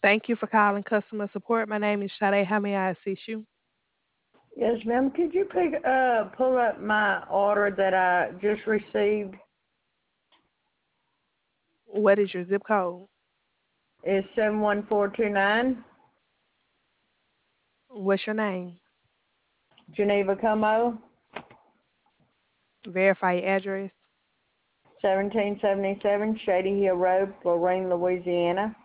Thank you for calling customer support. My name is Sade. How may I assist you? Yes, ma'am. Could you pull up my order that I just received? What is your zip code? It's 71429. What's your name? Geneva Como, Verify your address. 1777 Shady Hill Road, Lorraine, Louisiana.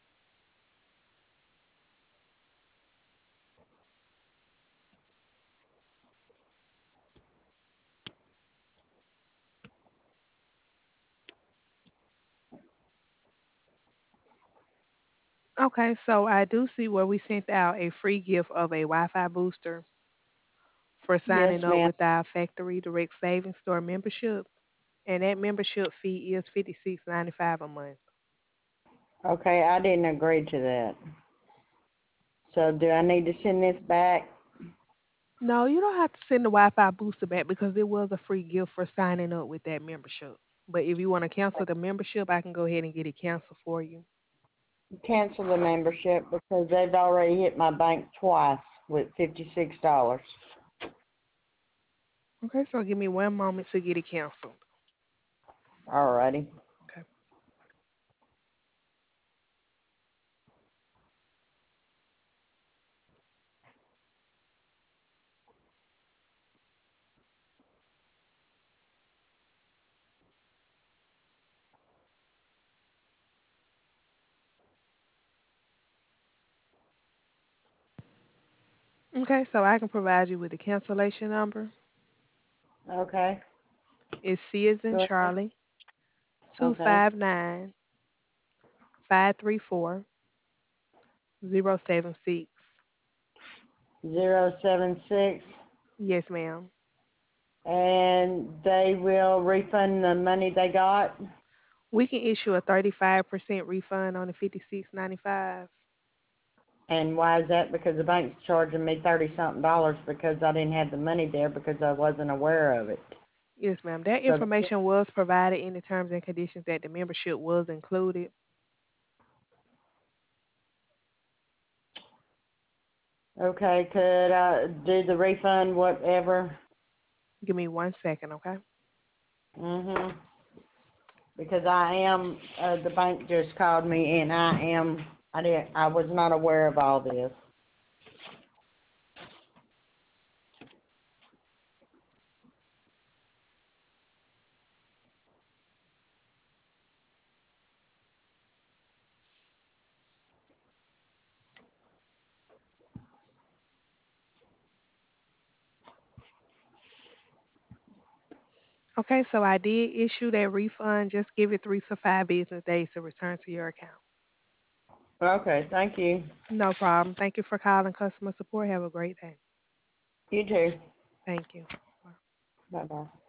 Okay, so I do see where we sent out a free gift of a Wi-Fi booster for Yes, signing up ma'am. with our Factory Direct Savings Store membership, and that membership fee is $56.95 a month. Okay, I didn't agree to that. So do I need to send this back? No, you don't have to send the Wi-Fi booster back because it was a free gift for signing up with that membership. But if you want to cancel the membership, I can go ahead and get it canceled for you. Cancel the membership because they've already hit my bank twice with $56. Okay, so give me one moment to get it canceled. Alrighty. Okay. Okay, so I can provide you with the cancellation number. Okay. It's C as in Go ahead. Charlie, Okay. 259-534-076. 076. Yes, ma'am. And they will refund the money they got. We can issue a 35% refund on the 56.95. And why is that? Because the bank's charging me 30 something dollars because I didn't have the money there because I wasn't aware of it. Yes, ma'am. That So information was provided in the terms and conditions that the membership was included. okay, could I do the refund, whatever? Give me 1 second, okay? Mhm. Because I am. The bank just called me, and I am. I didn't. I was not aware of all this. Okay, so I did issue that refund. Just give it 3 to 5 business days to return to your account. Okay. Thank you. No problem. Thank you for calling customer support. Have a great day. You too. Thank you. Bye bye.